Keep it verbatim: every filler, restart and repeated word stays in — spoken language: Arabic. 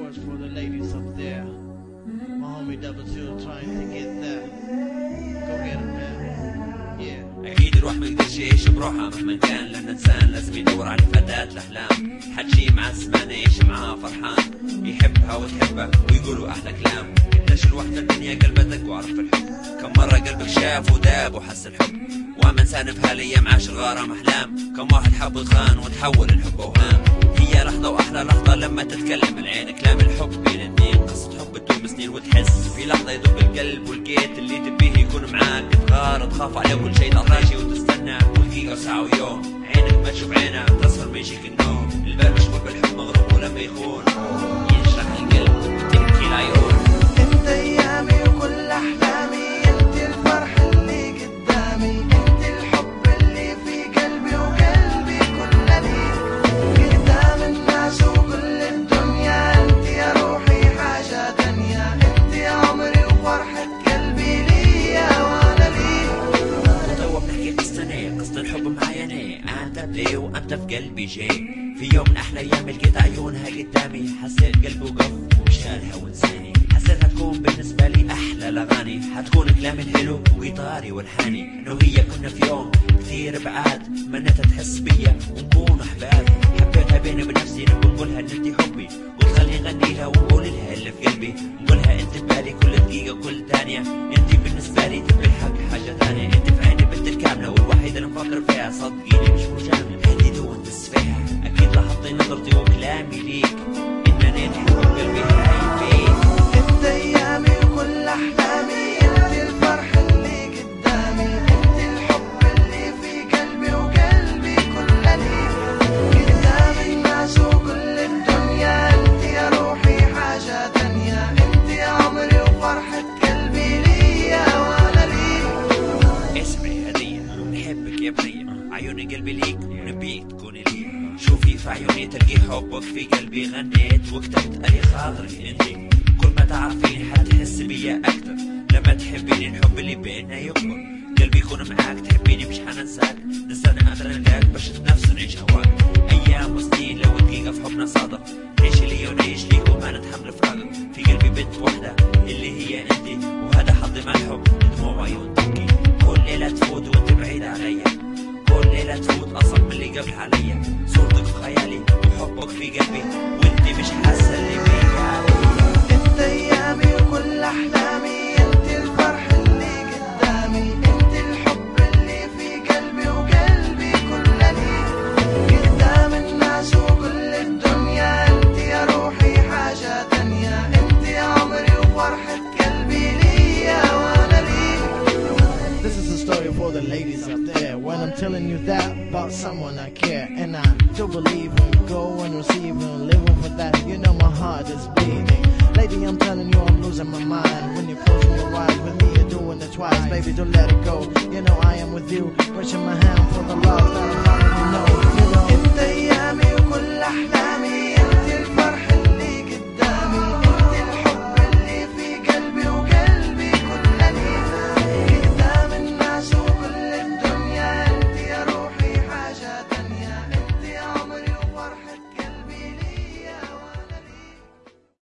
words for the ladies up there. My homie Double Two trying to get that. Go get him, man. Yeah. أكيد الروح ما يقدرش يعيش بروحها مهما كان، لأن الإنسان لازم يدور على فتاة الأحلام، حتشي معز ما نعيش معاها فرحان، يحبها وتحبه ويقولوا أحلى كلام. قديش الوحدة الدنيا قلبتك وعرف الحب، كم مرة قلبك شاف وداب وحس الحب، وما إنسان بهالأيام عاش الغرام أحلام، كم واحد حب وتخان وتحول الحب أوهام. هي لحظة وأحلى لحظة لما تتكلم العين، كلام الحب بين اثنين، قصة حب تدوم سنين وتحس في لحظة يدق القلب، ولقيت اللي تبيه يكون معاك، تغار تخاف عليه كل شيء تراجي وتستنى ودقيقة وساعة ويوم، عينك ما تشوف عينه تسهر ما يجيك النوم، البال مشغول بالحب مغروم ولما يخون ينشرح القلب وتبكي العيون. انت ايامي وكل احلامي، انت الفرح اللي قدامي، انت الحب اللي في قلبي وقلبي كله ليك، قدام الناس وكل الدنيا، انت يا روحي حاجة تانية، انت يا عمري وفرحة قلبي ليا وانا ليك. وتوا بنحكي قصتنا قصة الحب معايا انا، انت بدي وانت في قلبي جاي، في يوم من احلى ايام لقيت عيونها قدامي، حسيت قلبي وقف ومشالها ونساني، حسيتها تكون بالنسبة لي احلى الاغاني، حتكون كلامي الحلو وقطاري والحاني، انه هي كنا في يوم كثير بعاد، منتها تحس بيا ونكون احباب، حبيتها بيني وبنفسي نبغى نقولها ان انت حبي، قلت خليني اغني لها ونقول لها اللي في قلبي، نقولها انت ببالي كل دقيقة كل ثانية، انت بالنسبة لي تبي الحق حاجة ثانية، انت في عيني بنت الكاملة والوحيدة اللي نفكر فيها، صدقيني مش مجاملة هدي دون بس فيها، اكيد لاحظتي نظرتي وكلامي ليك انني نحب قلبي هاي فيك. انت ايامي وكل احلامي، انت الفرح اللي قدامي، انت الحب اللي في قلبي وقلبي كله ليك، قدام الناس وكل الدنيا، انت يا روحي حاجة تانية، انت يا عمري وفرحة قلبي ليا وانا ليك. اسمعي هدية بحبك يا بنية، عيوني قلبي ليك ونبيك تكوني لي، شوفي في عيوني تلقي حبك في قلبي، غنيت وكتبت ألي خاطري انتي، كل ما تعرفيني حتحس بيا أكتر، لما تحبيني الحب اللي بيننا يكبر، قلبي يكون معاك تحبيني مش حننساك، نستنى قادر نلقاك باش نفس نعيش هواك، أيام وسنين لو دقيقة في حبنا صادق، عيش لي ونعيش ليك وما نتحمل فراقك، في قلبي بنت وحدة اللي هي انتي، وهذا حظي مع الحب دموع عيون تبكي، كل ليلة تفوت وانت بعيدة عليا، كل ليلة تفوت أصعب من اللي قبل عليا، صورتك في خيالي وحبك في قلبي وانت مش حاسة اللي بيا. انت ايامي وكل احلامي، انت الفرح اللي قدامي، انت الحب اللي في قلبي وقلبي كله ليك، قدام الناس وكل الدنيا، انت يا روحي حاجة تانية، انت يا عمري وفرحة قلبي ليا وانا ليك. This is a story for the ladies up there. When I'm telling you that about someone I care, and I do believe in, go and receive and living for that, you know my heart is bleeding. Lady, I'm telling you I'm losing my mind. When you're closing your eyes with me, you're doing it twice. Baby, don't let it go. You know I am with you, reaching my hand for the love that I already know. You know. انت ايامي وكل احلامي،